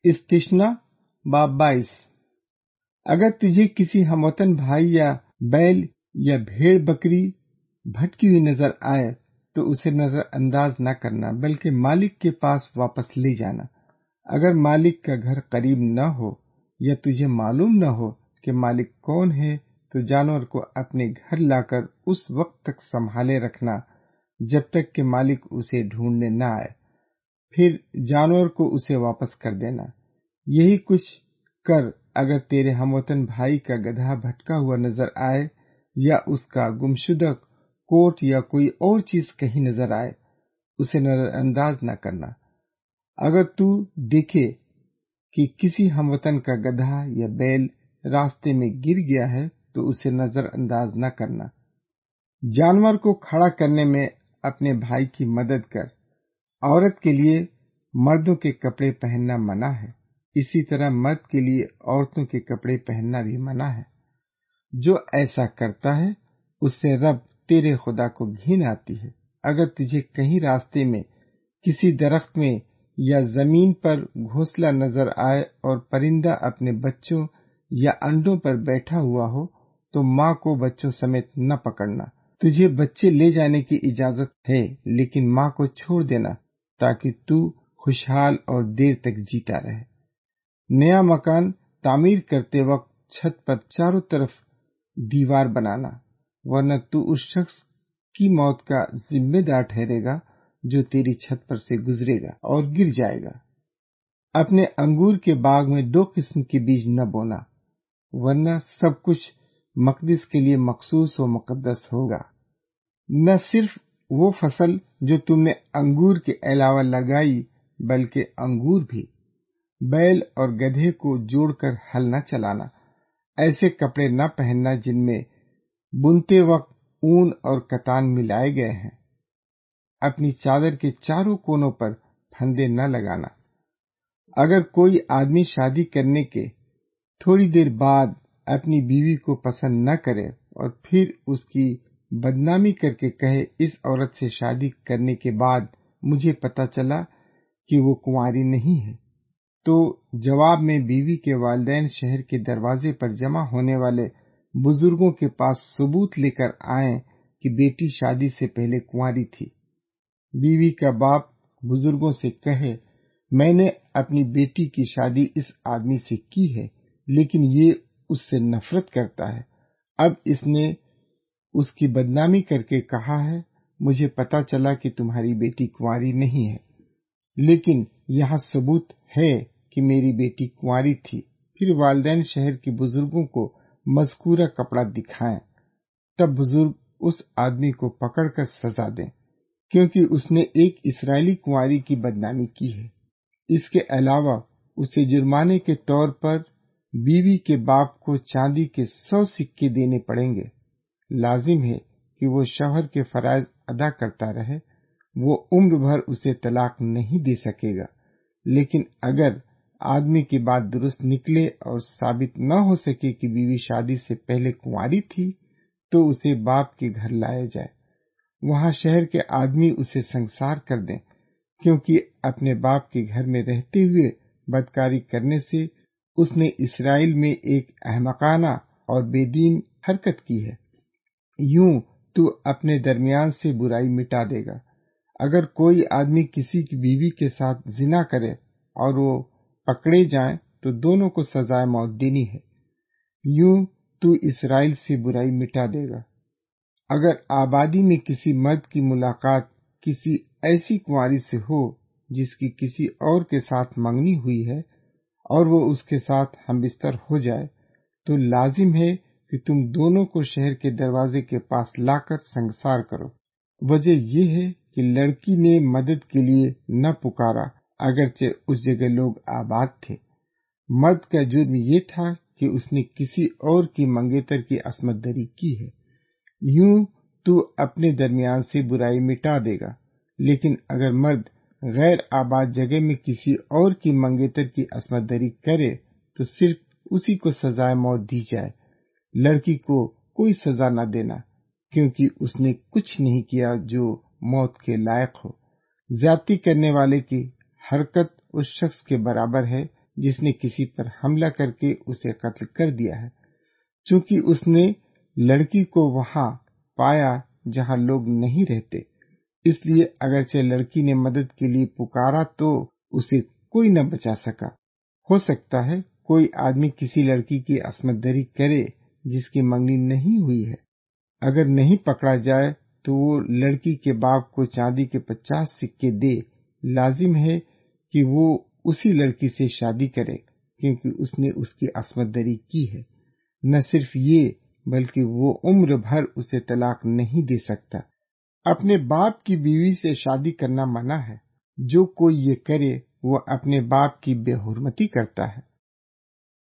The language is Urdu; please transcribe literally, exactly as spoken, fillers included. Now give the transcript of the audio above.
استثنا باب بائیس۔ اگر تجھے کسی ہموطن بھائی یا بیل یا بھیڑ بکری بھٹکی ہوئی نظر آئے تو اسے نظر انداز نہ کرنا بلکہ مالک کے پاس واپس لے جانا۔ اگر مالک کا گھر قریب نہ ہو یا تجھے معلوم نہ ہو کہ مالک کون ہے تو جانور کو اپنے گھر لا کر اس وقت تک سنبھالے رکھنا جب تک کہ مالک اسے ڈھونڈنے نہ آئے، پھر جانور کو اسے واپس کر دینا۔ یہی کچھ کر اگر تیرے ہموطن بھائی کا گدھا بھٹکا ہوا نظر آئے یا اس کا گمشدہ کوٹ یا کوئی اور چیز کہیں نظر آئے، اسے نظر انداز نہ کرنا۔ اگر تو دیکھے کہ کسی ہموطن کا گدھا یا بیل راستے میں گر گیا ہے تو اسے نظر انداز نہ کرنا۔ جانور کو کھڑا کرنے میں اپنے بھائی کی مدد کر۔ عورت کے لیے مردوں کے کپڑے پہننا منع ہے، اسی طرح مرد کے لیے عورتوں کے کپڑے پہننا بھی منع ہے۔ جو ایسا کرتا ہے اس سے رب تیرے خدا کو گھن آتی ہے۔ اگر تجھے کہیں راستے میں کسی درخت میں یا زمین پر گھونسلہ نظر آئے اور پرندہ اپنے بچوں یا انڈوں پر بیٹھا ہوا ہو تو ماں کو بچوں سمیت نہ پکڑنا۔ تجھے بچے لے جانے کی اجازت ہے لیکن ماں کو چھوڑ دینا تاکہ تو خوشحال اور دیر تک جیتا رہے۔ نیا مکان تعمیر کرتے وقت چھت پر چاروں طرف دیوار بنانا، ورنہ تو اس شخص کی موت کا ذمہ دار ٹھہرے گا جو تیری چھت پر سے گزرے گا اور گر جائے گا۔ اپنے انگور کے باغ میں دو قسم کے بیج نہ بونا، ورنہ سب کچھ مقدس کے لیے مخصوص و مقدس ہوگا۔ نہ صرف وہ فصل جو تم نے انگور کے علاوہ لگائی بلکہ انگور بھی۔ بیل اور گدھے کو جوڑ کر ہل نہ چلانا۔ ایسے کپڑے نہ پہننا جن میں بنتے وقت اون اور کتان ملائے گئے ہیں۔ اپنی چادر کے چاروں کونوں پر پھندے نہ لگانا۔ اگر کوئی آدمی شادی کرنے کے تھوڑی دیر بعد اپنی بیوی کو پسند نہ کرے اور پھر اس کی بدنامی کر کے کہے اس عورت سے شادی کرنے کے بعد مجھے پتا چلا کہ وہ کنواری نہیں ہے، تو جواب میں بیوی کے والدین شہر کے دروازے پر جمع ہونے والے بزرگوں کے پاس ثبوت لے کر آئیں کہ بیٹی شادی سے پہلے کنواری تھی۔ بیوی کا باپ بزرگوں سے کہے میں نے اپنی بیٹی کی شادی اس آدمی سے کی ہے لیکن یہ اس سے نفرت کرتا ہے، اب اس نے اس کی بدنامی کر کے کہا ہے مجھے پتا چلا کہ تمہاری بیٹی کنواری نہیں ہے، لیکن یہاں ثبوت ہے کہ میری بیٹی کنواری تھی۔ پھر والدین شہر کے بزرگوں کو مذکورہ کپڑا دکھائیں، تب بزرگ اس آدمی کو پکڑ کر سزا دیں کیونکہ اس نے ایک اسرائیلی کنواری کی بدنامی کی ہے۔ اس کے علاوہ اسے جرمانے کے طور پر بیوی کے باپ کو چاندی کے سو سکے دینے پڑیں گے۔ لازم ہے کہ وہ شوہر کے فرائض ادا کرتا رہے، وہ عمر بھر اسے طلاق نہیں دے سکے گا، لیکن اگر آدمی کی بات درست نکلے اور ثابت نہ ہو سکے کہ بیوی شادی سے پہلے کنواری تھی تو اسے باپ کے گھر لایا جائے، وہاں شہر کے آدمی اسے سنسار کر دیں کیونکہ اپنے باپ کے گھر میں رہتے ہوئے بدکاری کرنے سے اس نے اسرائیل میں ایک احمقانہ اور بے دین حرکت کی ہے۔ یوں تو اپنے درمیان سے برائی مٹا دے گا۔ اگر کوئی آدمی کسی کی بیوی کے ساتھ زنا کرے اور وہ پکڑے جائیں تو دونوں کو سزائے موت دینی ہے۔ یوں تو اسرائیل سے برائی مٹا دے گا۔ اگر آبادی میں کسی مرد کی ملاقات کسی ایسی کنواری سے ہو جس کی کسی اور کے ساتھ منگنی ہوئی ہے اور وہ اس کے ساتھ ہم بستر ہو جائے تو لازم ہے کہ تم دونوں کو شہر کے دروازے کے پاس لا کر سنسار کرو۔ وجہ یہ ہے کہ لڑکی نے مدد کے لیے نہ پکارا اگرچہ اس جگہ لوگ آباد تھے۔ مرد کا جرم یہ تھا کہ اس نے کسی اور کی منگیتر کی عصمت دری کی ہے۔ یوں تو اپنے درمیان سے برائی مٹا دے گا، لیکن اگر مرد غیر آباد جگہ میں کسی اور کی منگیتر کی عصمت دری کرے تو صرف اسی کو سزائے موت دی جائے، لڑکی کو کوئی سزا نہ دینا کیونکہ اس نے کچھ نہیں کیا جو موت کے لائق ہو۔ زیادتی کرنے والے کی حرکت اس شخص کے برابر ہے جس نے کسی پر حملہ کر کے اسے قتل کر دیا ہے، چونکہ اس نے لڑکی کو وہاں پایا جہاں لوگ نہیں رہتے۔ اس لیے اگرچہ لڑکی نے مدد کے لیے پکارا تو اسے کوئی نہ بچا سکا۔ ہو سکتا ہے کوئی آدمی کسی لڑکی کی عصمت دری کرے جس کی منگنی نہیں ہوئی ہے۔ اگر نہیں پکڑا جائے تو وہ لڑکی کے باپ کو چاندی کے پچاس سکے دے۔ لازم ہے کہ وہ اسی لڑکی سے شادی کرے کیونکہ اس نے اس کی عصمت دری کی ہے۔ نہ صرف یہ بلکہ وہ عمر بھر اسے طلاق نہیں دے سکتا۔ اپنے باپ کی بیوی سے شادی کرنا منع ہے۔ جو کوئی یہ کرے وہ اپنے باپ کی بے حرمتی کرتا ہے۔